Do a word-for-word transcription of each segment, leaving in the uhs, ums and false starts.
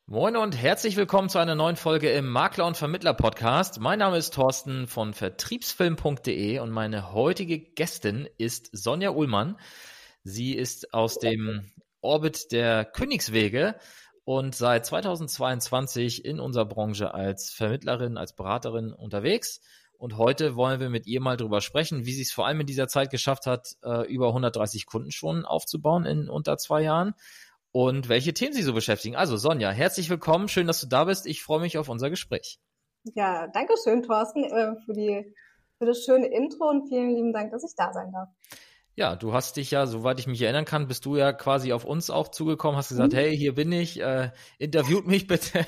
Moin und herzlich willkommen zu einer neuen Folge im Makler- und Vermittler-Podcast. Mein Name ist Thorsten von vertriebsfilm punkt de und meine heutige Gästin ist Sonja Uhlmann. Sie ist aus dem Orbit der Königswege und seit zweitausendzweiundzwanzig in unserer Branche als Vermittlerin, als Beraterin unterwegs. Und heute wollen wir mit ihr mal drüber sprechen, wie sie es vor allem in dieser Zeit geschafft hat, über hundertdreißig Kunden schon aufzubauen in unter zwei Jahren und welche Themen sie so beschäftigen. Also Sonja, herzlich willkommen, schön, dass du da bist. Ich freue mich auf unser Gespräch. Ja, danke schön, Thorsten, für die, für das schöne Intro und vielen lieben Dank, dass ich da sein darf. Ja, du hast dich ja, soweit ich mich erinnern kann, bist du ja quasi auf uns auch zugekommen, hast gesagt, mhm. hey, hier bin ich, äh, interviewt mich bitte.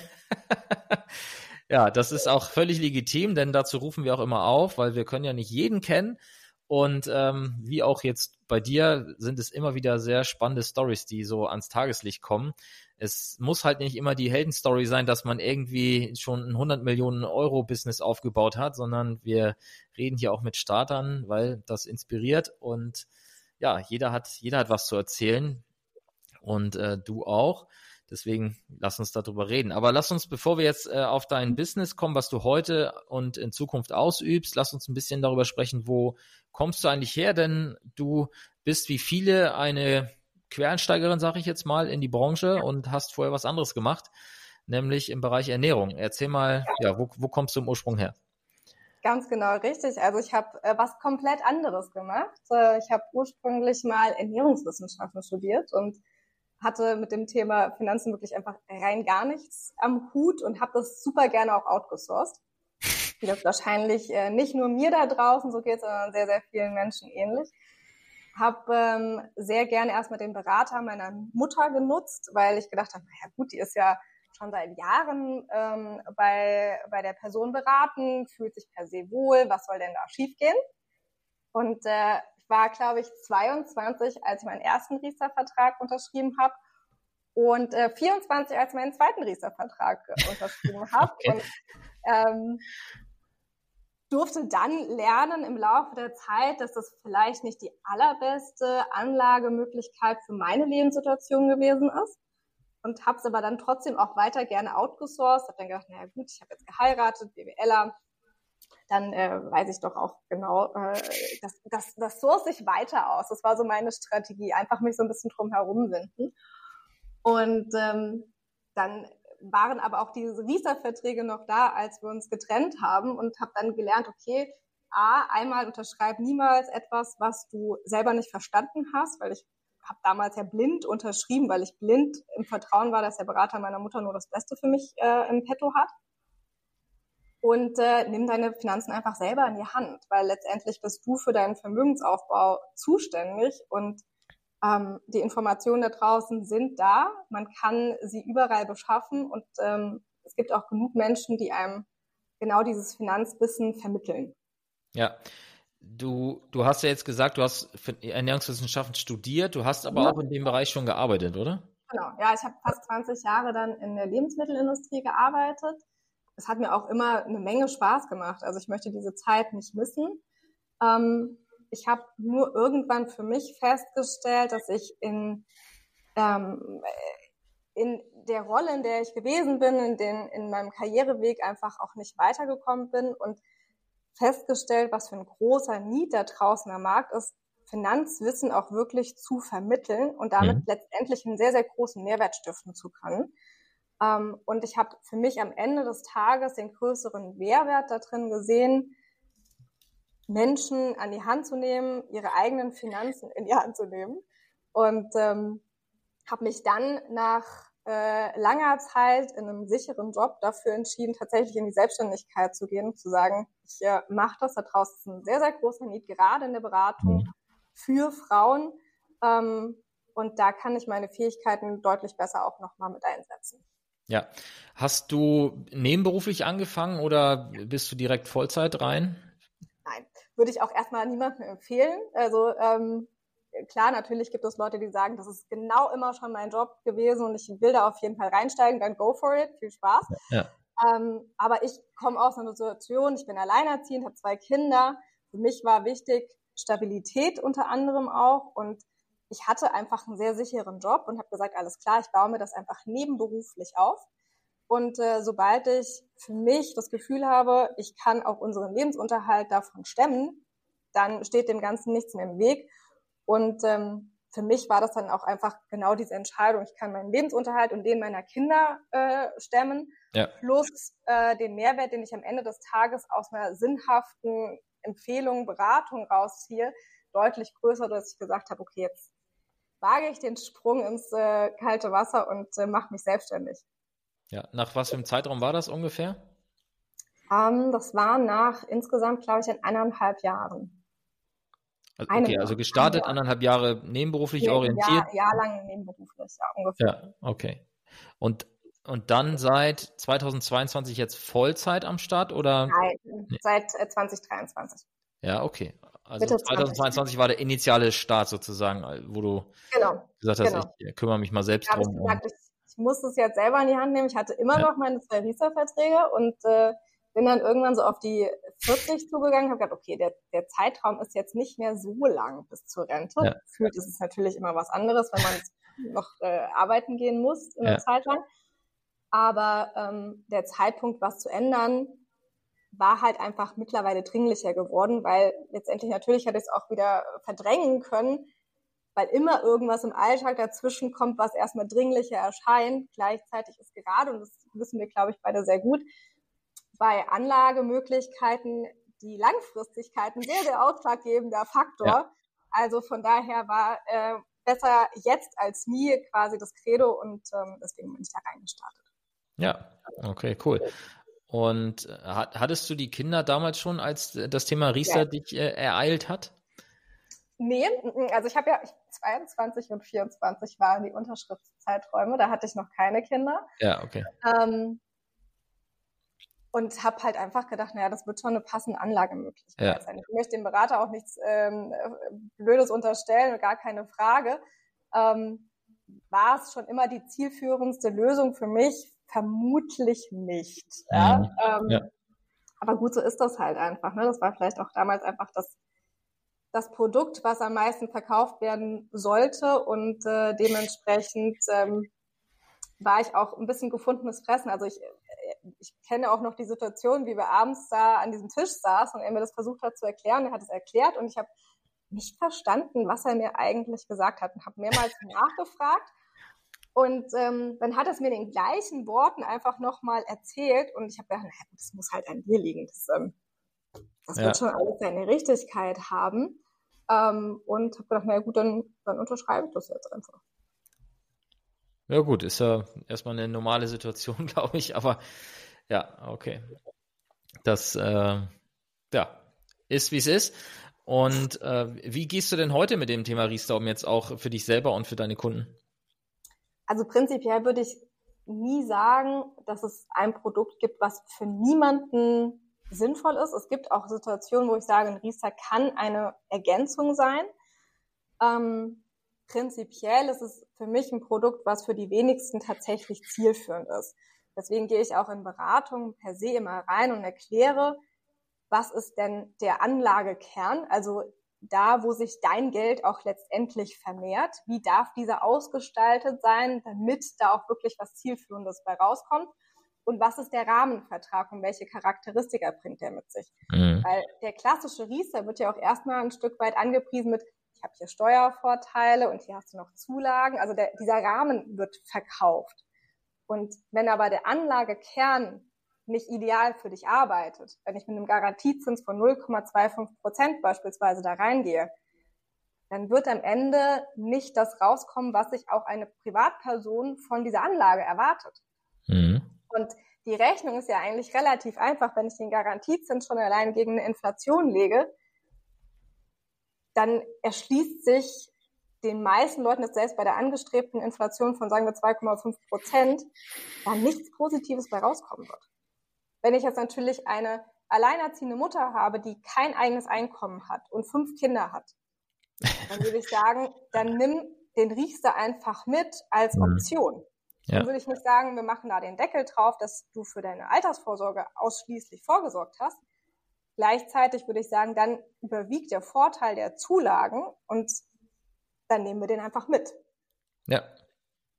Ja, das ist auch völlig legitim, denn dazu rufen wir auch immer auf, weil wir können ja nicht jeden kennen. Und ähm, wie auch jetzt bei dir sind es immer wieder sehr spannende Stories, die so ans Tageslicht kommen. Es muss halt nicht immer die Heldenstory sein, dass man irgendwie schon ein hundert Millionen Euro Business aufgebaut hat, sondern wir reden hier auch mit Startern, weil das inspiriert und ja, jeder hat jeder hat was zu erzählen und äh, du auch. Deswegen lass uns darüber reden. Aber lass uns, bevor wir jetzt äh, auf dein Business kommen, was du heute und in Zukunft ausübst, lass uns ein bisschen darüber sprechen, wo kommst du eigentlich her? Denn du bist wie viele eine Quereinsteigerin, sage ich jetzt mal, in die Branche und hast vorher was anderes gemacht, nämlich im Bereich Ernährung. Erzähl mal, ja, wo, wo kommst du im Ursprung her? Ganz genau, richtig. Also ich habe äh, was komplett anderes gemacht. Äh, ich habe ursprünglich mal Ernährungswissenschaften studiert und hatte mit dem Thema Finanzen wirklich einfach rein gar nichts am Hut und habe das super gerne auch outgesourced. Wie das wahrscheinlich äh, nicht nur mir da draußen so geht, sondern sehr, sehr vielen Menschen ähnlich. Habe ähm, sehr gerne erstmal den Berater meiner Mutter genutzt, weil ich gedacht habe, naja gut, die ist ja schon seit Jahren ähm, bei, bei der Person beraten, fühlt sich per se wohl, was soll denn da schiefgehen? Und äh, ich war, glaube ich, zweiundzwanzig, als ich meinen ersten Riester-Vertrag unterschrieben habe und äh, vierundzwanzig, als ich meinen zweiten Riester-Vertrag äh, unterschrieben habe. Okay. Und ähm, durfte dann lernen im Laufe der Zeit, dass das vielleicht nicht die allerbeste Anlagemöglichkeit für meine Lebenssituation gewesen ist. Und habe es aber dann trotzdem auch weiter gerne outgesourced. Habe dann gedacht, naja gut, ich habe jetzt geheiratet, BWLer, dann äh, weiß ich doch auch genau, äh, das, das, das source ich weiter aus. Das war so meine Strategie, einfach mich so ein bisschen drum herum winden. Und ähm, dann waren aber auch diese Riester-Verträge noch da, als wir uns getrennt haben und habe dann gelernt, okay, A, einmal unterschreib niemals etwas, was du selber nicht verstanden hast, weil ich habe damals ja blind unterschrieben, weil ich blind im Vertrauen war, dass der Berater meiner Mutter nur das Beste für mich äh, im Petto hat. Und äh, nimm deine Finanzen einfach selber in die Hand, weil letztendlich bist du für deinen Vermögensaufbau zuständig und ähm, die Informationen da draußen sind da. Man kann sie überall beschaffen und ähm, es gibt auch genug Menschen, die einem genau dieses Finanzwissen vermitteln. Ja, du, du hast ja jetzt gesagt, du hast Ernährungswissenschaften studiert, du hast aber ja. auch in dem Bereich schon gearbeitet, oder? Genau, ja, ich habe fast zwanzig Jahre dann in der Lebensmittelindustrie gearbeitet. Es hat mir auch immer eine Menge Spaß gemacht. Also ich möchte diese Zeit nicht missen. Ähm, ich habe nur irgendwann für mich festgestellt, dass ich in, ähm, in der Rolle, in der ich gewesen bin, in, den, in meinem Karriereweg einfach auch nicht weitergekommen bin und festgestellt, was für ein großer Need da draußen am Markt ist, Finanzwissen auch wirklich zu vermitteln und damit mhm. letztendlich einen sehr, sehr großen Mehrwert stiften zu können. Um, und ich habe für mich am Ende des Tages den größeren Mehrwert da drin gesehen, Menschen an die Hand zu nehmen, ihre eigenen Finanzen in die Hand zu nehmen. Und ähm, habe mich dann nach äh, langer Zeit in einem sicheren Job dafür entschieden, tatsächlich in die Selbstständigkeit zu gehen und zu sagen, ich äh, mache das. Da draußen ist ein sehr, sehr großer Need, gerade in der Beratung für Frauen. Ähm, und da kann ich meine Fähigkeiten deutlich besser auch nochmal mit einsetzen. Ja. Hast du nebenberuflich angefangen oder bist du direkt Vollzeit rein? Nein, würde ich auch erstmal niemandem empfehlen. Also ähm, klar, natürlich gibt es Leute, die sagen, das ist genau immer schon mein Job gewesen und ich will da auf jeden Fall reinsteigen, dann go for it, viel Spaß. Ja. Ähm, aber ich komme aus einer Situation, ich bin alleinerziehend, habe zwei Kinder. Für mich war wichtig Stabilität unter anderem auch und ich hatte einfach einen sehr sicheren Job und habe gesagt, alles klar, ich baue mir das einfach nebenberuflich auf. Und äh, sobald ich für mich das Gefühl habe, ich kann auch unseren Lebensunterhalt davon stemmen, dann steht dem Ganzen nichts mehr im Weg. Und ähm, für mich war das dann auch einfach genau diese Entscheidung. Ich kann meinen Lebensunterhalt und den meiner Kinder äh, stemmen, ja. plus äh, den Mehrwert, den ich am Ende des Tages aus einer sinnhaften Empfehlung, Beratung rausziehe, deutlich größer, dass ich gesagt habe, okay, jetzt wage ich den Sprung ins äh, kalte Wasser und äh, mache mich selbstständig. Ja, nach was für einem Zeitraum war das ungefähr? Um, das war nach insgesamt, glaube ich, in eineinhalb Jahren. Also, okay, Jahr, also gestartet, anderthalb Jahre nebenberuflich nee, orientiert? Ja, jahrelang nebenberuflich, ja, ungefähr. Ja, okay. Und, und dann seit zweitausendzweiundzwanzig jetzt Vollzeit am Start, oder? Nein, nee. seit äh, zweitausenddreiundzwanzig. Ja, okay. Also Mitte zweitausendzweiundzwanzig war der initiale Start sozusagen, wo du genau, gesagt hast, genau. ich kümmere mich mal selbst drum. Ich, gesagt, ich, ich muss es jetzt selber in die Hand nehmen. Ich hatte immer ja. noch meine zwei Riester-Verträge und äh, bin dann irgendwann so auf die vierzig zugegangen, habe gedacht, okay, der, der Zeitraum ist jetzt nicht mehr so lang bis zur Rente. Ja. Gefühlt ist es natürlich immer was anderes, wenn man noch äh, arbeiten gehen muss in der ja. Zeit lang. Aber ähm, der Zeitpunkt, was zu ändern, war halt einfach mittlerweile dringlicher geworden, weil letztendlich natürlich hätte ich es auch wieder verdrängen können, weil immer irgendwas im Alltag dazwischen kommt, was erstmal dringlicher erscheint. Gleichzeitig ist gerade, und das wissen wir, glaube ich, beide sehr gut, bei Anlagemöglichkeiten die Langfristigkeit ein sehr, sehr ausschlaggebender Faktor. Ja. Also von daher war äh, besser jetzt als nie quasi das Credo und ähm, deswegen bin ich da reingestartet. Ja, okay, cool. Und hat, hattest du die Kinder damals schon, als das Thema Riester ja. dich äh, ereilt hat? Nee, also ich habe ja zweiundzwanzig und vierundzwanzig waren die Unterschriftszeiträume, da hatte ich noch keine Kinder. Ja, okay. Ähm, Und habe halt einfach gedacht, naja, das wird schon eine passende Anlagemöglichkeit ja. sein. Ich möchte dem Berater auch nichts ähm, Blödes unterstellen, gar keine Frage. Ähm, war es schon immer die zielführendste Lösung für mich? Vermutlich nicht. Ja? Mhm. Ähm, ja. Aber gut, so ist das halt einfach. Ne? Das war vielleicht auch damals einfach das, das Produkt, was am meisten verkauft werden sollte und äh, dementsprechend ähm, war ich auch ein bisschen gefundenes Fressen. Also ich Ich kenne auch noch die Situation, wie wir abends da an diesem Tisch saßen und er mir das versucht hat zu erklären. Er hat es erklärt und ich habe nicht verstanden, was er mir eigentlich gesagt hat und habe mehrmals nachgefragt. Und ähm, dann hat er es mir in den gleichen Worten einfach nochmal erzählt und ich habe gedacht, naja, das muss halt an dir liegen. Das, ähm, das ja. wird schon alles seine Richtigkeit haben. Ähm, und habe gedacht, naja gut, dann, dann unterschreibe ich das jetzt einfach. Ja gut, ist ja erstmal eine normale Situation, glaube ich, aber ja, okay. Das äh, ja, ist, wie es ist. Und äh, wie gehst du denn heute mit dem Thema Riester um, jetzt auch für dich selber und für deine Kunden? Also prinzipiell würde ich nie sagen, dass es ein Produkt gibt, was für niemanden sinnvoll ist. Es gibt auch Situationen, wo ich sage, ein Riester kann eine Ergänzung sein. Ähm, Prinzipiell ist es für mich ein Produkt, was für die wenigsten tatsächlich zielführend ist. Deswegen gehe ich auch in Beratungen per se immer rein und erkläre, was ist denn der Anlagekern, also da, wo sich dein Geld auch letztendlich vermehrt. Wie darf dieser ausgestaltet sein, damit da auch wirklich was Zielführendes bei rauskommt? Und was ist der Rahmenvertrag und welche Charakteristika bringt der mit sich? Mhm. Weil der klassische Riester wird ja auch erstmal ein Stück weit angepriesen mit, ich habe hier Steuervorteile und hier hast du noch Zulagen. Also der, dieser Rahmen wird verkauft. Und wenn aber der Anlagekern nicht ideal für dich arbeitet, wenn ich mit einem Garantiezins von null Komma fünfundzwanzig Prozent beispielsweise da reingehe, dann wird am Ende nicht das rauskommen, was sich auch eine Privatperson von dieser Anlage erwartet. Mhm. Und die Rechnung ist ja eigentlich relativ einfach, wenn ich den Garantiezins schon allein gegen eine Inflation lege, dann erschließt sich den meisten Leuten, dass selbst bei der angestrebten Inflation von, sagen wir, zwei Komma fünf Prozent, da nichts Positives bei rauskommen wird. Wenn ich jetzt natürlich eine alleinerziehende Mutter habe, die kein eigenes Einkommen hat und fünf Kinder hat, dann würde ich sagen, dann nimm den Riester einfach mit als Option. Ja. Dann würde ich nicht sagen, wir machen da den Deckel drauf, dass du für deine Altersvorsorge ausschließlich vorgesorgt hast. Gleichzeitig würde ich sagen, dann überwiegt der Vorteil der Zulagen und dann nehmen wir den einfach mit. Ja.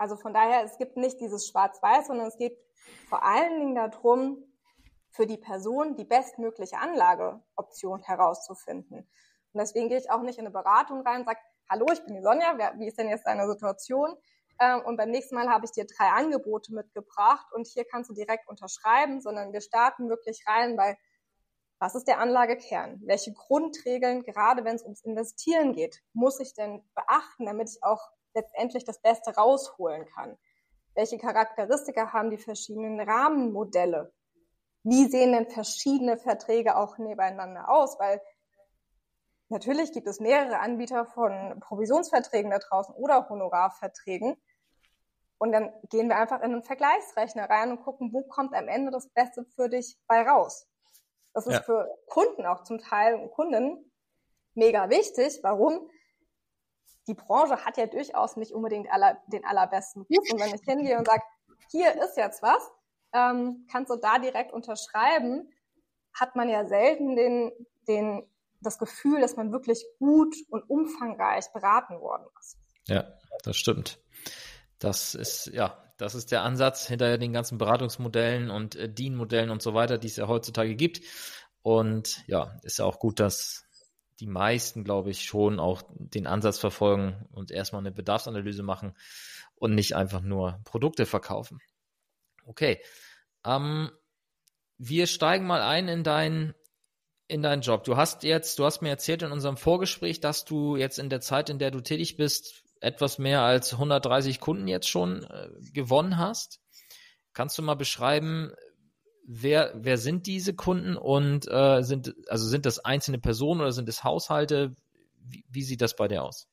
Also von daher, es gibt nicht dieses Schwarz-Weiß, sondern es geht vor allen Dingen darum, für die Person die bestmögliche Anlageoption herauszufinden. Und deswegen gehe ich auch nicht in eine Beratung rein und sage, hallo, ich bin die Sonja, wie ist denn jetzt deine Situation? Und beim nächsten Mal habe ich dir drei Angebote mitgebracht und hier kannst du direkt unterschreiben, sondern wir starten wirklich rein bei, was ist der Anlagekern? Welche Grundregeln, gerade wenn es ums Investieren geht, muss ich denn beachten, damit ich auch letztendlich das Beste rausholen kann? Welche Charakteristika haben die verschiedenen Rahmenmodelle? Wie sehen denn verschiedene Verträge auch nebeneinander aus? Weil natürlich gibt es mehrere Anbieter von Provisionsverträgen da draußen oder Honorarverträgen. Und dann gehen wir einfach in einen Vergleichsrechner rein und gucken, wo kommt am Ende das Beste für dich bei raus. Das ist ja für Kunden auch zum Teil und Kunden mega wichtig. Warum? Die Branche hat ja durchaus nicht unbedingt aller, den allerbesten Ruf. Und wenn ich hingehe und sage, hier ist jetzt was, ähm, kannst du da direkt unterschreiben, hat man ja selten den, den, das Gefühl, dass man wirklich gut und umfangreich beraten worden ist. Ja, das stimmt. Das ist, ja, das ist der Ansatz hinter den ganzen Beratungsmodellen und äh, D I N-Modellen und so weiter, die es ja heutzutage gibt. Und ja, ist ja auch gut, dass die meisten, glaube ich, schon auch den Ansatz verfolgen und erstmal eine Bedarfsanalyse machen und nicht einfach nur Produkte verkaufen. Okay, ähm, wir steigen mal ein in dein in deinen Job. Du hast jetzt, du hast mir erzählt in unserem Vorgespräch, dass du jetzt in der Zeit, in der du tätig bist, etwas mehr als hundertdreißig Kunden jetzt schon äh, gewonnen hast. Kannst du mal beschreiben, wer wer sind diese Kunden und äh, sind also sind das einzelne Personen oder sind es Haushalte? Wie, wie sieht das bei dir aus?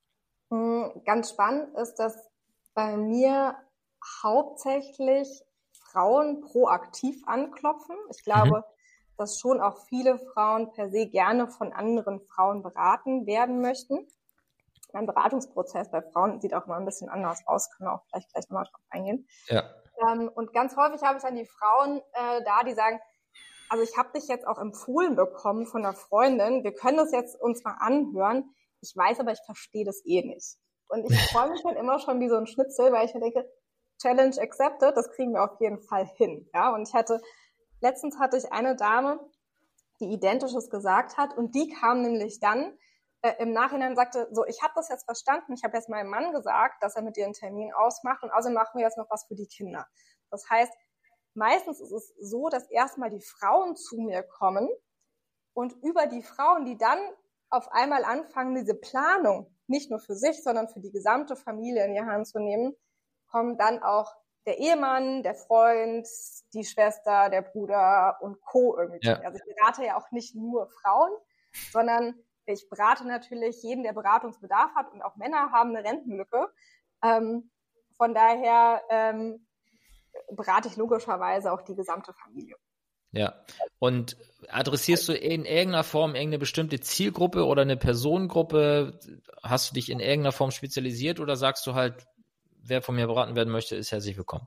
Ganz spannend ist, dass bei mir hauptsächlich Frauen proaktiv anklopfen. Ich glaube, mhm. dass schon auch viele Frauen per se gerne von anderen Frauen beraten werden möchten. Mein Beratungsprozess bei Frauen sieht auch mal ein bisschen anders aus, können wir auch vielleicht gleich nochmal drauf eingehen. Ja. Ähm, und ganz häufig habe ich dann die Frauen äh, da, die sagen, also ich habe dich jetzt auch empfohlen bekommen von einer Freundin, wir können das jetzt uns mal anhören, ich weiß aber, ich verstehe das eh nicht. Und ich freue mich dann immer schon wie so ein Schnitzel, weil ich mir denke, Challenge accepted, das kriegen wir auf jeden Fall hin. Ja, und ich hatte, letztens hatte ich eine Dame, die Identisches gesagt hat und die kam nämlich dann äh, im Nachhinein und sagte, so, ich habe das jetzt verstanden, ich habe jetzt meinem Mann gesagt, dass er mit dir einen Termin ausmacht und außerdem machen wir jetzt noch was für die Kinder. Das heißt, meistens ist es so, dass erstmal die Frauen zu mir kommen und über die Frauen, die dann auf einmal anfangen, diese Planung nicht nur für sich, sondern für die gesamte Familie in die Hand zu nehmen, kommen dann auch der Ehemann, der Freund, die Schwester, der Bruder und Co. irgendwie. Ja. Also ich berate ja auch nicht nur Frauen, sondern ich berate natürlich jeden, der Beratungsbedarf hat und auch Männer haben eine Rentenlücke. Ähm, von daher ähm, berate ich logischerweise auch die gesamte Familie. Ja, und adressierst du in irgendeiner Form irgendeine bestimmte Zielgruppe oder eine Personengruppe? Hast du dich in irgendeiner Form spezialisiert oder sagst du halt, wer von mir beraten werden möchte, ist herzlich willkommen?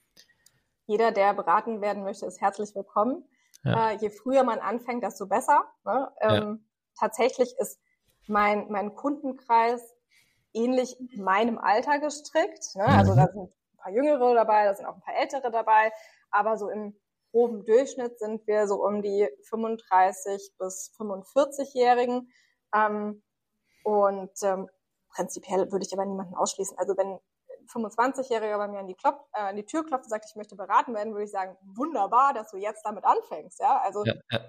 Jeder, der beraten werden möchte, ist herzlich willkommen. Ja. Äh, je früher man anfängt, desto besser. Ne? Ähm, ja. Tatsächlich ist mein, mein Kundenkreis ähnlich meinem Alter gestrickt. Ne? Mhm. Also da sind ein paar Jüngere dabei, da sind auch ein paar Ältere dabei, aber so im groben Durchschnitt sind wir so um die fünfunddreißig bis fünfundvierzig-Jährigen. Ähm, und ähm, prinzipiell würde ich aber niemanden ausschließen. Also wenn ein fünfundzwanzigjähriger bei mir an die, Klopf, äh, an die Tür klopft und sagt, ich möchte beraten werden, würde ich sagen, wunderbar, dass du jetzt damit anfängst. Ja, also ja, ja.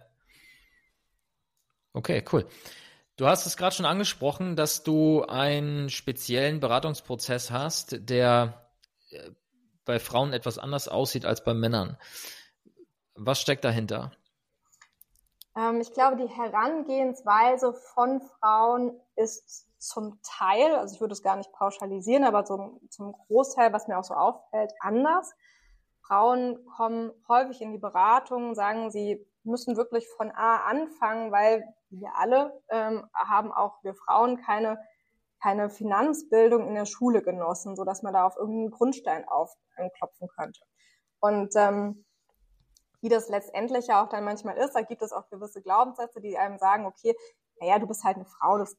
Okay, cool. Du hast es gerade schon angesprochen, dass du einen speziellen Beratungsprozess hast, der bei Frauen etwas anders aussieht als bei Männern. Was steckt dahinter? Ähm, ich glaube, die Herangehensweise von Frauen ist zum Teil, also ich würde es gar nicht pauschalisieren, aber so, zum Großteil, was mir auch so auffällt, anders. Frauen kommen häufig in die Beratung, sagen, sie müssen wirklich von A anfangen, weil wir alle ähm, haben auch, wir Frauen, keine, keine Finanzbildung in der Schule genossen, sodass man da auf irgendeinen Grundstein aufklopfen könnte. Und ähm, wie das letztendlich ja auch dann manchmal ist, da gibt es auch gewisse Glaubenssätze, die einem sagen, okay, naja, du bist halt eine Frau, das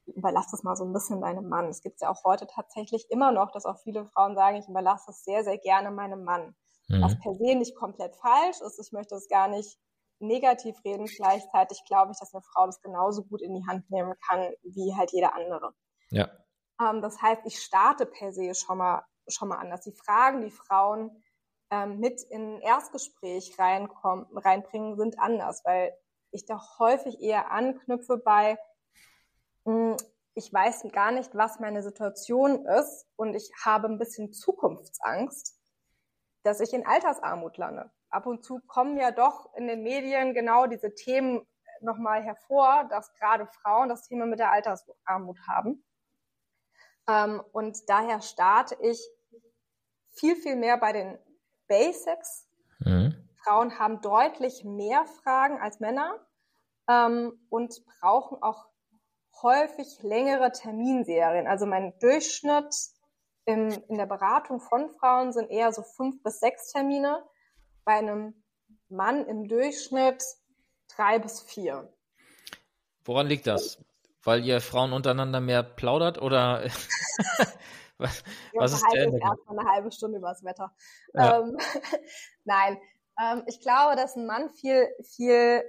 überlass das mal so ein bisschen deinem Mann. Es gibt ja auch heute tatsächlich immer noch, dass auch viele Frauen sagen, ich überlasse es sehr, sehr gerne meinem Mann. Mhm. Was per se nicht komplett falsch ist. Ich möchte es gar nicht negativ reden. Gleichzeitig glaube ich, dass eine Frau das genauso gut in die Hand nehmen kann, wie halt jeder andere. Ja. Ähm, das heißt, ich starte per se schon mal, schon mal anders. Die Fragen, die Frauen ähm, mit in ein Erstgespräch reinkommen, reinbringen, sind anders, weil ich da häufig eher anknüpfe bei, mh, ich weiß gar nicht, was meine Situation ist und ich habe ein bisschen Zukunftsangst, dass ich in Altersarmut lande. Ab und zu kommen ja doch in den Medien genau diese Themen nochmal hervor, dass gerade Frauen das Thema mit der Altersarmut haben. Ähm, und daher starte ich viel, viel mehr bei den Basics. Mhm. Frauen haben deutlich mehr Fragen als Männer ähm, und brauchen auch häufig längere Terminserien. Also mein Durchschnitt in, in der Beratung von Frauen sind eher so fünf bis sechs Termine. Bei einem Mann im Durchschnitt drei bis vier. Woran liegt das? Weil ihr Frauen untereinander mehr plaudert oder was, Wir was ist der jetzt erstmal eine halbe Stunde über das Wetter. Ja. Ähm, Nein, ähm, ich glaube, dass ein Mann viel, viel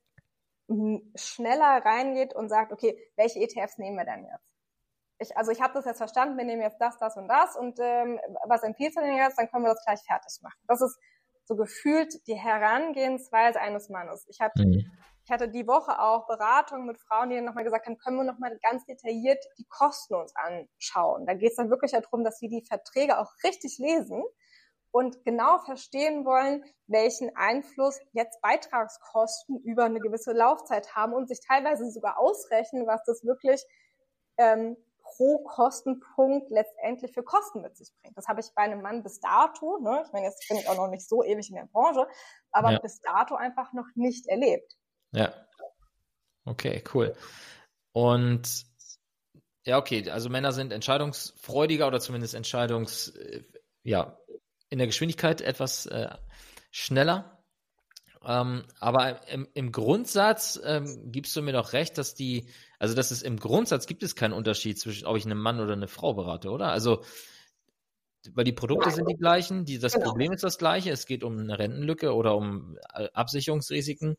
schneller reingeht und sagt, okay, welche E T Fs nehmen wir denn jetzt? Ich, also ich habe das jetzt verstanden, wir nehmen jetzt das, das und das und ähm, was empfiehlst du denn jetzt? Dann können wir das gleich fertig machen. Das ist so gefühlt die Herangehensweise eines Mannes. Ich hatte, mhm. ich hatte die Woche auch Beratungen mit Frauen, die dann nochmal gesagt haben, können wir nochmal ganz detailliert die Kosten uns anschauen. Da geht es dann wirklich darum, dass sie die Verträge auch richtig lesen und genau verstehen wollen, welchen Einfluss jetzt Beitragskosten über eine gewisse Laufzeit haben und sich teilweise sogar ausrechnen, was das wirklich ähm, pro Kostenpunkt letztendlich für Kosten mit sich bringt. Das habe ich bei einem Mann bis dato, ne, ich meine, jetzt bin ich auch noch nicht so ewig in der Branche, aber ja. bis dato einfach noch nicht erlebt. Ja, okay, cool. Und ja, okay, also Männer sind entscheidungsfreudiger oder zumindest entscheidungs, ja, in der Geschwindigkeit etwas äh, schneller. Ähm, aber im, im Grundsatz ähm, gibst du mir doch recht, dass die, also dass es im Grundsatz gibt es keinen Unterschied zwischen, ob ich einen Mann oder eine Frau berate, oder? Also, weil die Produkte sind die gleichen, die, das genau. Problem ist das gleiche, es geht um eine Rentenlücke oder um Absicherungsrisiken,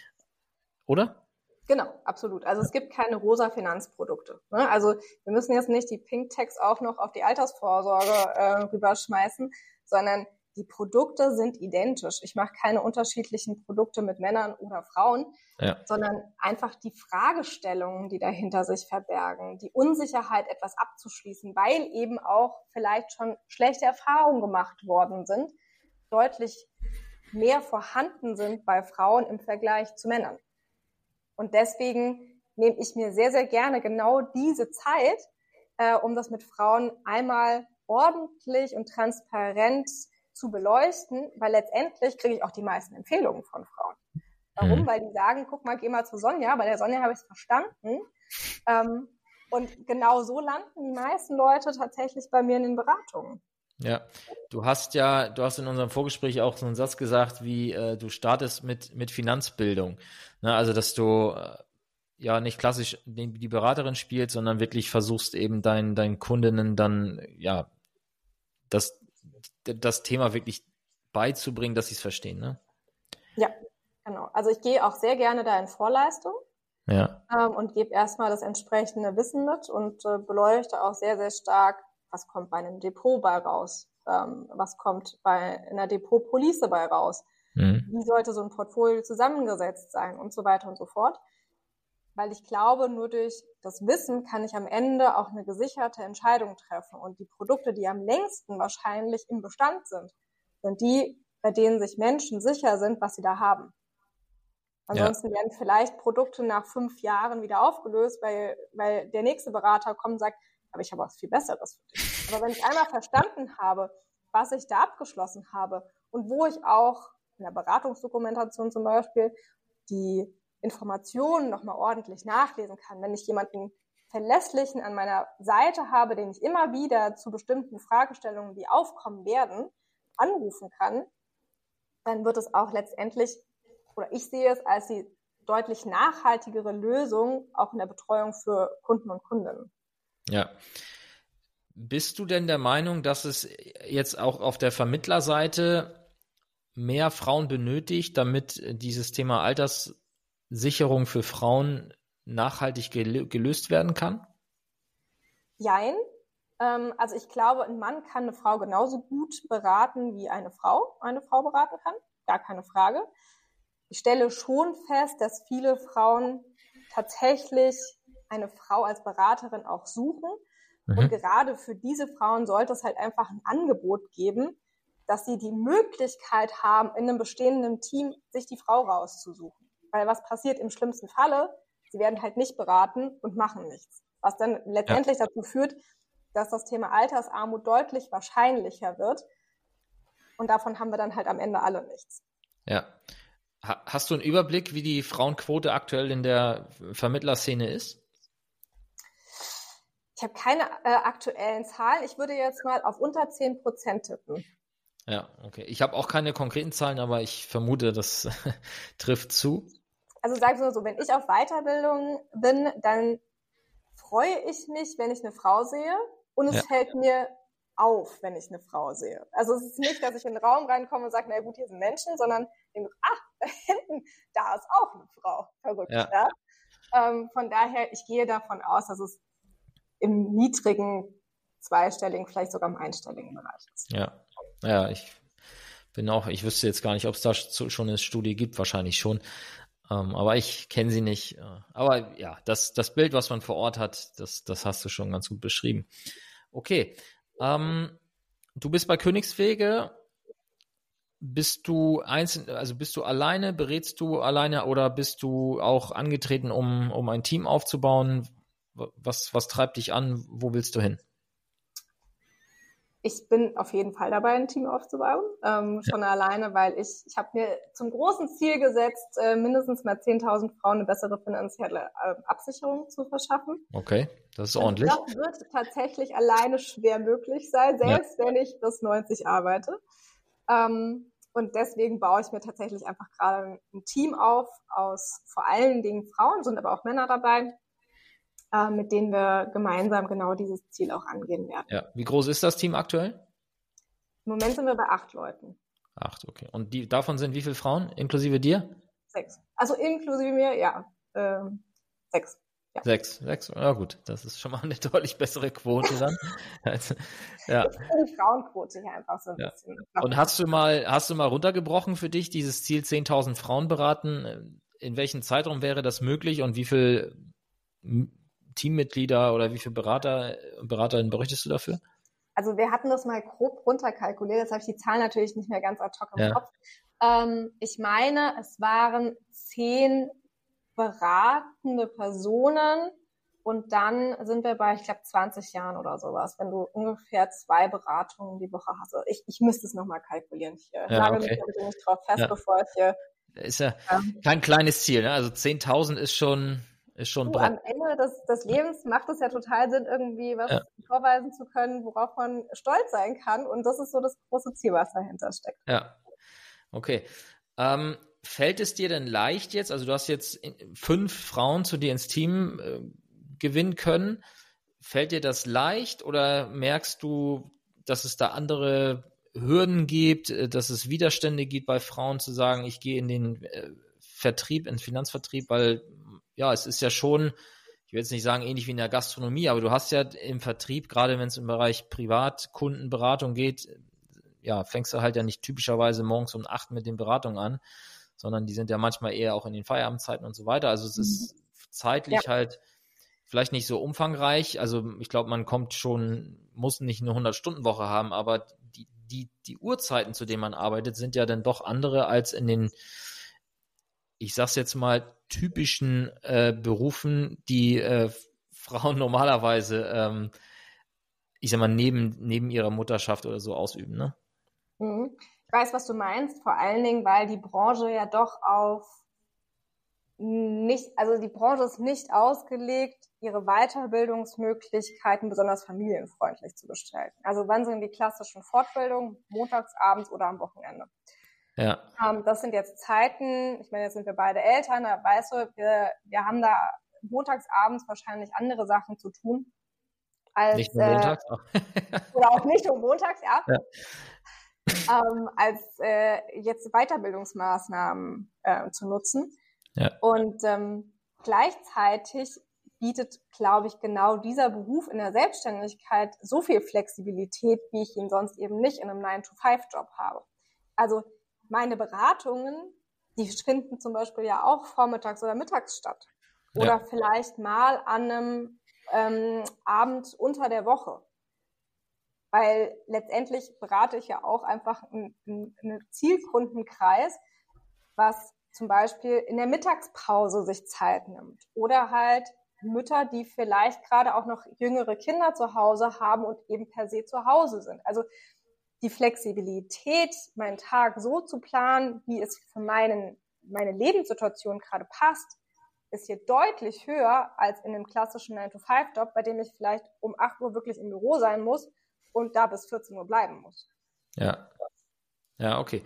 oder? Genau, absolut. Also es gibt keine rosa Finanzprodukte. Ne? Also wir müssen jetzt nicht die Pink-Tags auch noch auf die Altersvorsorge äh, rüberschmeißen, sondern die Produkte sind identisch. Ich mache keine unterschiedlichen Produkte mit Männern oder Frauen, ja. sondern einfach die Fragestellungen, die dahinter sich verbergen, die Unsicherheit, etwas abzuschließen, weil eben auch vielleicht schon schlechte Erfahrungen gemacht worden sind, deutlich mehr vorhanden sind bei Frauen im Vergleich zu Männern. Und deswegen nehme ich mir sehr, sehr gerne genau diese Zeit, äh, um das mit Frauen einmal ordentlich und transparent zu beleuchten, weil letztendlich kriege ich auch die meisten Empfehlungen von Frauen. Warum? Mhm. Weil die sagen, guck mal, geh mal zu Sonja, bei der Sonja habe ich es verstanden. Ähm, und genau so landen die meisten Leute tatsächlich bei mir in den Beratungen. Ja, du hast ja, du hast in unserem Vorgespräch auch so einen Satz gesagt, wie äh, du startest mit mit Finanzbildung. Ne, also, dass du äh, ja nicht klassisch die, die Beraterin spielst, sondern wirklich versuchst eben deinen deinen Kundinnen dann ja das das Thema wirklich beizubringen, dass sie es verstehen, ne? Ja, genau. Also ich gehe auch sehr gerne da in Vorleistung. Ja. Ähm, und gebe erstmal das entsprechende Wissen mit und äh, beleuchte auch sehr, sehr stark, was kommt bei einem Depot bei raus, ähm, was kommt bei einer Depotpolice bei raus, mhm. wie sollte so ein Portfolio zusammengesetzt sein und so weiter und so fort. Weil ich glaube, nur durch das Wissen kann ich am Ende auch eine gesicherte Entscheidung treffen. Und die Produkte, die am längsten wahrscheinlich im Bestand sind, sind die, bei denen sich Menschen sicher sind, was sie da haben. Ansonsten ja. werden vielleicht Produkte nach fünf Jahren wieder aufgelöst, weil, weil der nächste Berater kommt und sagt, aber ich habe was viel Besseres für dich. Aber wenn ich einmal verstanden habe, was ich da abgeschlossen habe und wo ich auch in der Beratungsdokumentation zum Beispiel die Informationen nochmal ordentlich nachlesen kann, wenn ich jemanden Verlässlichen an meiner Seite habe, den ich immer wieder zu bestimmten Fragestellungen, die aufkommen werden, anrufen kann, dann wird es auch letztendlich, oder ich sehe es als die deutlich nachhaltigere Lösung auch in der Betreuung für Kunden und Kundinnen. Ja. Bist du denn der Meinung, dass es jetzt auch auf der Vermittlerseite mehr Frauen benötigt, damit dieses Thema Alterssicherung für Frauen nachhaltig gelöst werden kann? Jein. Ähm, also ich glaube, ein Mann kann eine Frau genauso gut beraten, wie eine Frau eine Frau beraten kann. Gar keine Frage. Ich stelle schon fest, dass viele Frauen tatsächlich eine Frau als Beraterin auch suchen. Mhm. Und gerade für diese Frauen sollte es halt einfach ein Angebot geben, dass sie die Möglichkeit haben, in einem bestehenden Team sich die Frau rauszusuchen. Weil was passiert im schlimmsten Falle? Sie werden halt nicht beraten und machen nichts. Was dann letztendlich ja. dazu führt, dass das Thema Altersarmut deutlich wahrscheinlicher wird. Und davon haben wir dann halt am Ende alle nichts. Ja. Hast du einen Überblick, wie die Frauenquote aktuell in der Vermittlerszene ist? Ich habe keine äh, aktuellen Zahlen. Ich würde jetzt mal auf unter zehn Prozent tippen. Ja, okay. Ich habe auch keine konkreten Zahlen, aber ich vermute, das trifft zu. Also sag ich mal so, wenn ich auf Weiterbildung bin, dann freue ich mich, wenn ich eine Frau sehe, und es ja. fällt mir auf, wenn ich eine Frau sehe. Also es ist nicht, dass ich in den Raum reinkomme und sage, na gut, hier sind Menschen, sondern ich denke, ah, da hinten, da ist auch eine Frau. Verrückt, ja. ja? Ähm, von daher, ich gehe davon aus, dass es im niedrigen, zweistelligen, vielleicht sogar im einstelligen Bereich ist. Ja, ja, ich bin auch, ich wüsste jetzt gar nicht, ob es da schon eine Studie gibt, wahrscheinlich schon. Um, aber ich kenne sie nicht. Aber ja, das, das Bild, was man vor Ort hat, das, das hast du schon ganz gut beschrieben. Okay. Um, du bist bei Königswege. Bist du einzeln, also bist du alleine, berätst du alleine oder bist du auch angetreten, um, um ein Team aufzubauen? Was, was treibt dich an? Wo willst du hin? Ich bin auf jeden Fall dabei, ein Team aufzubauen, ähm, schon ja. alleine, weil ich, ich habe mir zum großen Ziel gesetzt, äh, mindestens mal zehntausend Frauen eine bessere finanzielle äh, Absicherung zu verschaffen. Okay, das ist ordentlich. Und das wird tatsächlich alleine schwer möglich sein, selbst ja. wenn ich bis neunzig arbeite. Ähm, und deswegen baue ich mir tatsächlich einfach gerade ein Team auf aus vor allen Dingen Frauen, sind aber auch Männer dabei, äh, mit denen wir gemeinsam genau dieses Ziel auch angehen werden. Ja. Wie groß ist das Team aktuell? Im Moment sind wir bei acht Leuten. Acht, okay. Und die, davon sind wie viele Frauen, inklusive dir? Sechs. Also inklusive mir, ja. Äh, sechs. Ja. Sechs, sechs, ja gut, das ist schon mal eine deutlich bessere Quote dann. Also, ja. Das ist die Frauenquote hier einfach so ein ja. bisschen. Und hast du mal, hast du mal runtergebrochen für dich, dieses Ziel zehntausend Frauen beraten? In welchem Zeitraum wäre das möglich und wie viel Teammitglieder oder wie viele Berater und Beraterinnen berichtest du dafür? Also wir hatten das mal grob runterkalkuliert, jetzt habe ich die Zahlen natürlich nicht mehr ganz ad hoc im ja. Kopf. Ähm, ich meine, es waren zehn beratende Personen und dann sind wir bei, ich glaube, zwanzig Jahren oder sowas, wenn du ungefähr zwei Beratungen die Woche hast. Also ich, ich müsste es nochmal kalkulieren. Ich äh, ja, lage okay. mich nicht drauf fest, ja. bevor ich hier... Ist ja ähm, kein kleines Ziel, ne? Also zehntausend ist schon... Ist schon du, am Ende des, des Lebens macht es ja total Sinn, irgendwie was ja. vorweisen zu können, worauf man stolz sein kann. Und das ist so das große Ziel, was dahinter steckt. Ja, okay. Ähm, fällt es dir denn leicht jetzt, also du hast jetzt fünf Frauen zu dir ins Team äh, gewinnen können. Fällt dir das leicht oder merkst du, dass es da andere Hürden gibt, dass es Widerstände gibt bei Frauen zu sagen, ich gehe in den äh, Vertrieb, in den Finanzvertrieb, weil ja, es ist ja schon, ich will jetzt nicht sagen ähnlich wie in der Gastronomie, aber du hast ja im Vertrieb, gerade wenn es im Bereich Privatkundenberatung geht, ja, fängst du halt ja nicht typischerweise morgens um acht mit den Beratungen an, sondern die sind ja manchmal eher auch in den Feierabendzeiten und so weiter. Also es ist zeitlich ja. halt vielleicht nicht so umfangreich. Also ich glaube, man kommt schon, muss nicht eine hundert-Stunden-Woche haben, aber die, die, die Uhrzeiten, zu denen man arbeitet, sind ja dann doch andere als in den, ich sag's jetzt mal, typischen äh, Berufen, die äh, Frauen normalerweise, ähm, ich sag mal, neben, neben ihrer Mutterschaft oder so ausüben, ne? Mhm. Ich weiß, was du meinst, vor allen Dingen, weil die Branche ja doch auf nicht, also die Branche ist nicht ausgelegt, ihre Weiterbildungsmöglichkeiten besonders familienfreundlich zu gestalten. Also wann sind die klassischen Fortbildungen? Montags, abends oder am Wochenende. Ja. Ähm, das sind jetzt Zeiten, ich meine, jetzt sind wir beide Eltern, da weißt du, wir, wir haben da montagsabends wahrscheinlich andere Sachen zu tun, als, nicht nur montags. Äh, oder auch nicht nur montags, ja. ja. Ähm, als äh, jetzt Weiterbildungsmaßnahmen äh, zu nutzen. Ja. Und ähm, gleichzeitig bietet, glaube ich, genau dieser Beruf in der Selbstständigkeit so viel Flexibilität, wie ich ihn sonst eben nicht in einem nine to five Job habe. Also meine Beratungen, die finden zum Beispiel ja auch vormittags oder mittags statt. Oder ja. vielleicht mal an einem ähm, Abend unter der Woche. Weil letztendlich berate ich ja auch einfach einen, einen Zielkundenkreis, was zum Beispiel in der Mittagspause sich Zeit nimmt. Oder halt Mütter, die vielleicht gerade auch noch jüngere Kinder zu Hause haben und eben per se zu Hause sind. Also die Flexibilität, meinen Tag so zu planen, wie es für meinen, meine Lebenssituation gerade passt, ist hier deutlich höher als in einem klassischen nine to five Job, bei dem ich vielleicht um acht Uhr wirklich im Büro sein muss und da bis vierzehn Uhr bleiben muss. Ja, ja, okay.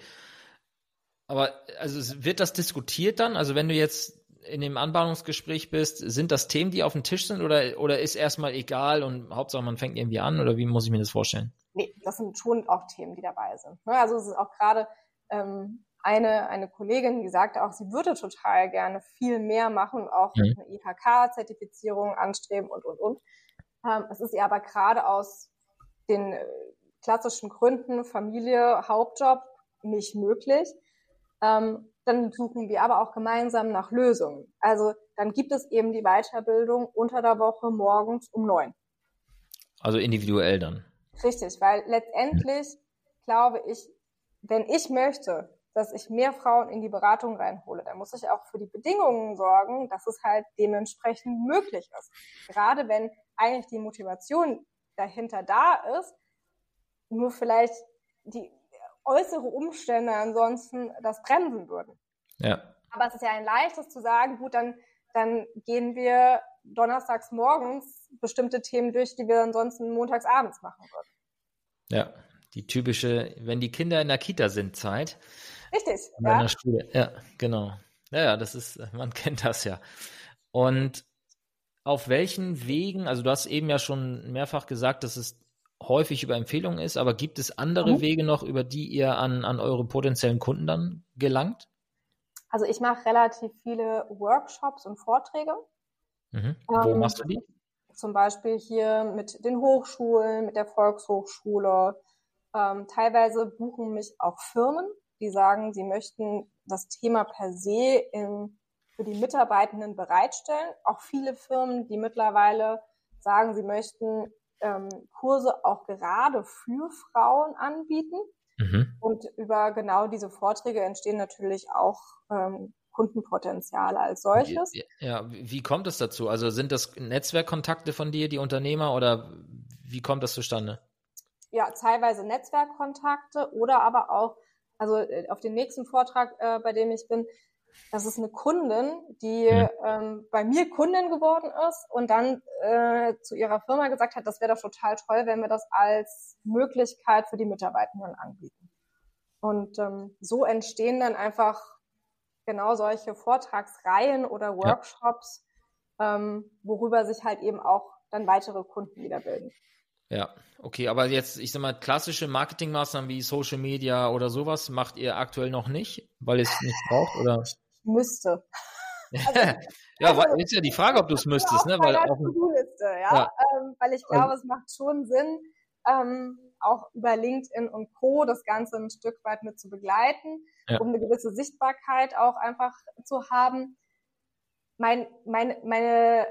Aber also wird das diskutiert dann? Also wenn du jetzt in dem Anbahnungsgespräch bist, sind das Themen, die auf dem Tisch sind oder, oder ist erstmal egal und Hauptsache man fängt irgendwie an oder wie muss ich mir das vorstellen? Nee, das sind schon auch Themen, die dabei sind. Also es ist auch gerade ähm, eine, eine Kollegin, die sagte auch, sie würde total gerne viel mehr machen, auch mhm. eine I H K-Zertifizierung anstreben und, und, und. Ähm, es ist ihr aber gerade aus den äh, klassischen Gründen, Familie, Hauptjob, nicht möglich. Ähm, dann suchen wir aber auch gemeinsam nach Lösungen. Also dann gibt es eben die Weiterbildung unter der Woche morgens um neun. Also individuell dann. Richtig, weil letztendlich glaube ich, wenn ich möchte, dass ich mehr Frauen in die Beratung reinhole, dann muss ich auch für die Bedingungen sorgen, dass es halt dementsprechend möglich ist. Gerade wenn eigentlich die Motivation dahinter da ist, nur vielleicht die äußere Umstände ansonsten das bremsen würden. Ja. Aber es ist ja ein leichtes zu sagen, gut, dann, dann gehen wir donnerstags morgens bestimmte Themen durch, die wir ansonsten montags abends machen würden. Ja, die typische, wenn die Kinder in der Kita sind, Zeit. Richtig, ja. In der Schule. Ja, genau. Ja, ja, das ist, man kennt das ja. Und auf welchen Wegen, also du hast eben ja schon mehrfach gesagt, dass es häufig über Empfehlungen ist, aber gibt es andere mhm. Wege noch, über die ihr an, an eure potenziellen Kunden dann gelangt? Also ich mache relativ viele Workshops und Vorträge. Mhm. Wo ähm, machst du die? Zum Beispiel hier mit den Hochschulen, mit der Volkshochschule. Ähm, teilweise buchen mich auch Firmen, die sagen, sie möchten das Thema per se in, für die Mitarbeitenden bereitstellen. Auch viele Firmen, die mittlerweile sagen, sie möchten ähm, Kurse auch gerade für Frauen anbieten. Mhm. Und über genau diese Vorträge entstehen natürlich auch ähm, Kundenpotenziale als solches. Ja, wie kommt es dazu? Also sind das Netzwerkkontakte von dir, die Unternehmer, oder wie kommt das zustande? Ja, teilweise Netzwerkkontakte oder aber auch, also auf den nächsten Vortrag, äh, bei dem ich bin, das ist eine Kundin, die hm. ähm, bei mir Kundin geworden ist und dann äh, zu ihrer Firma gesagt hat, das wäre doch total toll, wenn wir das als Möglichkeit für die Mitarbeitenden anbieten. Und ähm, so entstehen dann einfach genau solche Vortragsreihen oder Workshops, ja. ähm, worüber sich halt eben auch dann weitere Kunden wieder bilden. Ja, okay, aber jetzt, ich sag mal, klassische Marketingmaßnahmen wie Social Media oder sowas macht ihr aktuell noch nicht, weil ihr es nicht braucht, oder? Ich müsste. Also, ja, also, ist ja die Frage, ob du es müsstest, ne? Weil, auf To-Do-Liste, ja? ja. Ähm, weil ich glaube, es macht schon Sinn, ähm, auch über LinkedIn und Co. das Ganze ein Stück weit mit zu begleiten, ja. um eine gewisse Sichtbarkeit auch einfach zu haben. Mein, meine, meine,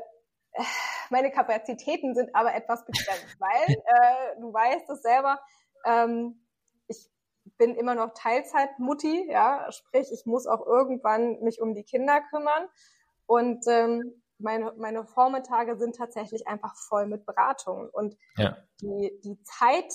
meine Kapazitäten sind aber etwas begrenzt, weil äh, du weißt es selber, ähm, ich bin immer noch Teilzeitmutti, ja, sprich, ich muss auch irgendwann mich um die Kinder kümmern und ähm, meine, meine Vormittage sind tatsächlich einfach voll mit Beratungen und ja. die, die Zeit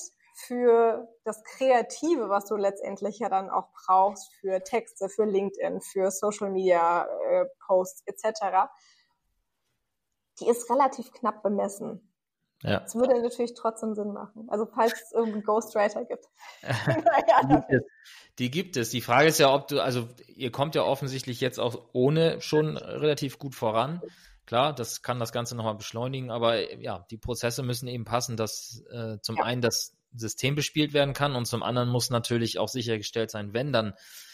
für das Kreative, was du letztendlich ja dann auch brauchst für Texte, für LinkedIn, für Social Media äh, Posts et cetera, die ist relativ knapp bemessen. Ja. Es würde natürlich trotzdem Sinn machen. Also falls es irgendeinen Ghostwriter gibt. Die gibt es. Die gibt es. Die Frage ist ja, ob du, also ihr kommt ja offensichtlich jetzt auch ohne schon relativ gut voran. Klar, das kann das Ganze nochmal beschleunigen, aber ja, die Prozesse müssen eben passen, dass äh, zum ja. einen das System bespielt werden kann und zum anderen muss natürlich auch sichergestellt sein, wenn dann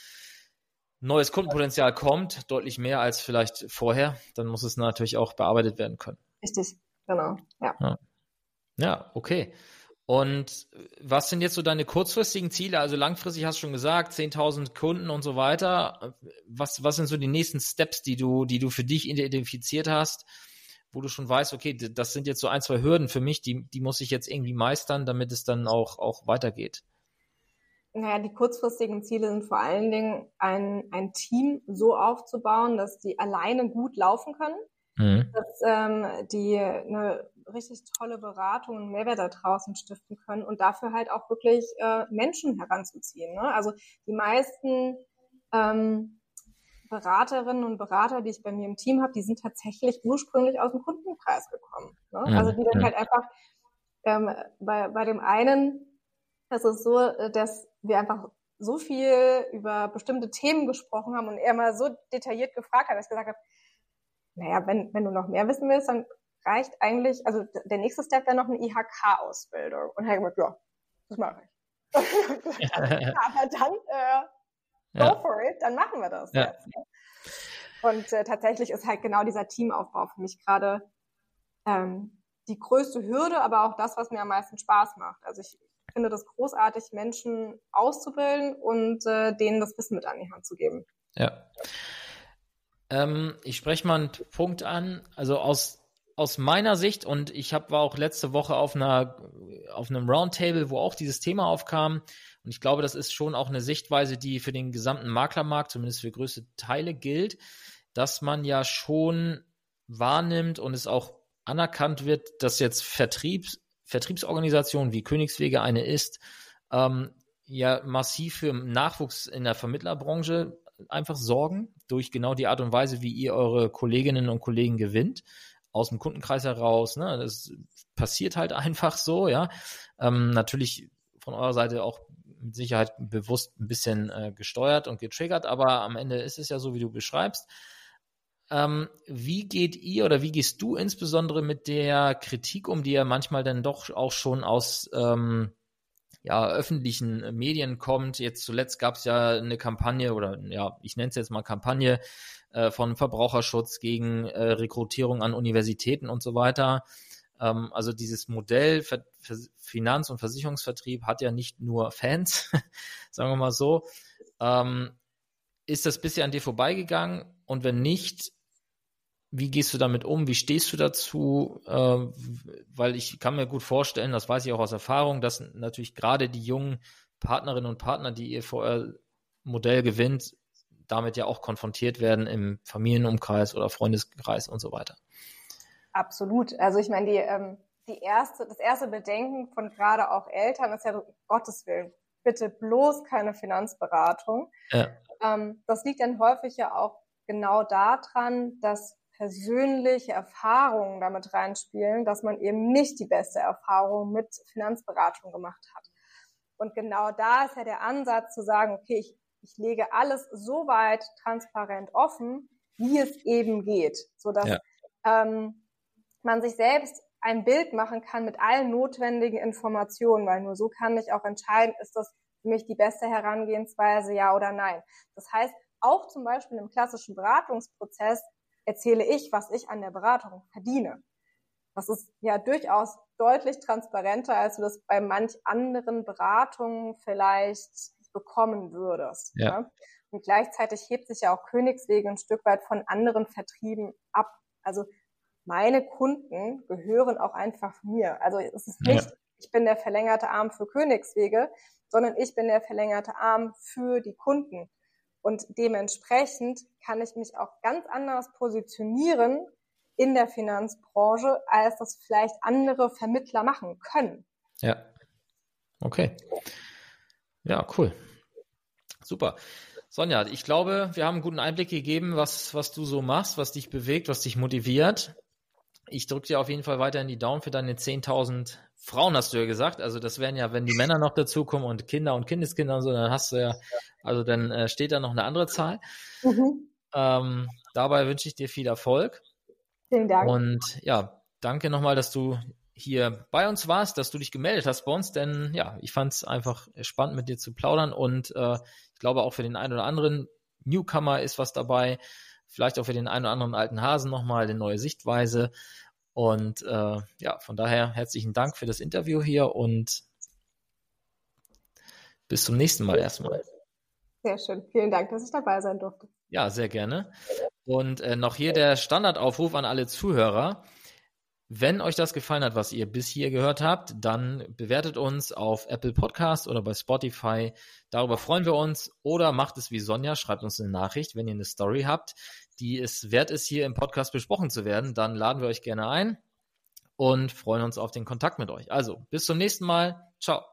neues Kundenpotenzial kommt, deutlich mehr als vielleicht vorher, dann muss es natürlich auch bearbeitet werden können. Richtig, genau, ja. Ja, ja, okay. Und was sind jetzt so deine kurzfristigen Ziele? Also langfristig hast du schon gesagt, zehntausend Kunden und so weiter. Was, was sind so die nächsten Steps, die du, die du für dich identifiziert hast, wo du schon weißt, okay, das sind jetzt so ein, zwei Hürden für mich, die, die muss ich jetzt irgendwie meistern, damit es dann auch, auch weitergeht? Naja, die kurzfristigen Ziele sind vor allen Dingen, ein, ein Team so aufzubauen, dass die alleine gut laufen können, mhm. dass ähm, die eine richtig tolle Beratung und Mehrwert da draußen stiften können und dafür halt auch wirklich äh, Menschen heranzuziehen. Ne? Also die meisten ähm, Beraterinnen und Berater, die ich bei mir im Team habe, die sind tatsächlich ursprünglich aus dem Kundenkreis gekommen. Ne? Mhm. Also die dann halt einfach ähm, bei, bei dem einen, das ist so, dass wir einfach so viel über bestimmte Themen gesprochen haben und er mal so detailliert gefragt hat, dass ich gesagt habe, naja, wenn, wenn du noch mehr wissen willst, dann reicht eigentlich, also der nächste Step wäre noch eine I H K-Ausbildung. Und er hat gesagt, ja, das mache ich. Aber dann, äh, go ja. for it, dann machen wir das ja. jetzt. Und äh, tatsächlich ist halt genau dieser Teamaufbau für mich gerade ähm, die größte Hürde, aber auch das, was mir am meisten Spaß macht. Also ich finde das großartig, Menschen auszubilden und äh, denen das Wissen mit an die Hand zu geben. Ja. Ähm, ich spreche mal einen Punkt an, also aus aus meiner Sicht, und ich hab, war auch letzte Woche auf einer auf einem Roundtable, wo auch dieses Thema aufkam, und ich glaube, das ist schon auch eine Sichtweise, die für den gesamten Maklermarkt, zumindest für größte Teile gilt, dass man ja schon wahrnimmt und es auch anerkannt wird, dass jetzt Vertriebs, Vertriebsorganisationen wie Königswege eine ist, ähm, ja massiv für Nachwuchs in der Vermittlerbranche einfach sorgen, durch genau die Art und Weise, wie ihr eure Kolleginnen und Kollegen gewinnt, aus dem Kundenkreis heraus, ne, das passiert halt einfach so, ja, ähm, natürlich von eurer Seite auch mit Sicherheit bewusst ein bisschen äh, gesteuert und getriggert, aber am Ende ist es ja so, wie du beschreibst. Ähm, wie geht ihr oder wie gehst du insbesondere mit der Kritik um, die ja manchmal dann doch auch schon aus ähm, ja, öffentlichen Medien kommt? Jetzt zuletzt gab es ja eine Kampagne oder ja, ich nenne es jetzt mal Kampagne äh, von Verbraucherschutz gegen äh, Rekrutierung an Universitäten und so weiter. Ähm, also dieses Modell für, für Finanz- und Versicherungsvertrieb hat ja nicht nur Fans, sagen wir mal so. Ähm, ist das bisher an dir vorbeigegangen? Und wenn nicht, wie gehst du damit um? Wie stehst du dazu? Äh, weil ich kann mir gut vorstellen, das weiß ich auch aus Erfahrung, dass natürlich gerade die jungen Partnerinnen und Partner, die ihr vor euer Modell gewinnt, damit ja auch konfrontiert werden im Familienumkreis oder Freundeskreis und so weiter. Absolut. Also ich meine, die, ähm, die erste, das erste Bedenken von gerade auch Eltern ist ja, um Gottes Willen, bitte bloß keine Finanzberatung. Ja. Ähm, das liegt dann häufig ja auch genau daran, dass persönliche Erfahrungen damit reinspielen, dass man eben nicht die beste Erfahrung mit Finanzberatung gemacht hat. Und genau da ist ja der Ansatz zu sagen, okay, ich, ich lege alles so weit transparent offen, wie es eben geht, sodass ja. ähm, man sich selbst ein Bild machen kann mit allen notwendigen Informationen, weil nur so kann ich auch entscheiden, ist das für mich die beste Herangehensweise, ja oder nein. Das heißt, auch zum Beispiel im klassischen Beratungsprozess erzähle ich, was ich an der Beratung verdiene. Das ist ja durchaus deutlich transparenter, als du das bei manch anderen Beratungen vielleicht bekommen würdest. Ja. Ne? Und gleichzeitig hebt sich ja auch Königswege ein Stück weit von anderen Vertrieben ab. Also meine Kunden gehören auch einfach mir. Also es ist nicht, ja. ich bin der verlängerte Arm für Königswege, sondern ich bin der verlängerte Arm für die Kunden. Und dementsprechend kann ich mich auch ganz anders positionieren in der Finanzbranche, als das vielleicht andere Vermittler machen können. Ja, okay. Ja, cool. Super. Sonja, ich glaube, wir haben einen guten Einblick gegeben, was, was du so machst, was dich bewegt, was dich motiviert. ich drücke dir auf jeden Fall weiterhin die Daumen für deine zehntausend Frauen, hast du ja gesagt. Also das wären ja, wenn die Männer noch dazukommen und Kinder und Kindeskinder und so, dann hast du ja, also dann äh, steht da noch eine andere Zahl. Mhm. Ähm, dabei wünsche ich dir viel Erfolg. Vielen Dank. Und ja, danke nochmal, dass du hier bei uns warst, dass du dich gemeldet hast bei uns, denn ja, ich fand es einfach spannend, mit dir zu plaudern und äh, ich glaube auch für den einen oder anderen Newcomer ist was dabei, vielleicht auch für den einen oder anderen alten Hasen nochmal eine neue Sichtweise und äh, ja, von daher herzlichen Dank für das Interview hier und bis zum nächsten Mal erstmal. Sehr schön, vielen Dank, dass ich dabei sein durfte. Ja, sehr gerne. Und äh, noch hier der Standardaufruf an alle Zuhörer. Wenn euch das gefallen hat, was ihr bis hier gehört habt, dann bewertet uns auf Apple Podcast oder bei Spotify. Darüber freuen wir uns. Oder macht es wie Sonja, schreibt uns eine Nachricht, wenn ihr eine Story habt, die es wert ist, hier im Podcast besprochen zu werden. Dann laden wir euch gerne ein und freuen uns auf den Kontakt mit euch. Also, bis zum nächsten Mal. Ciao.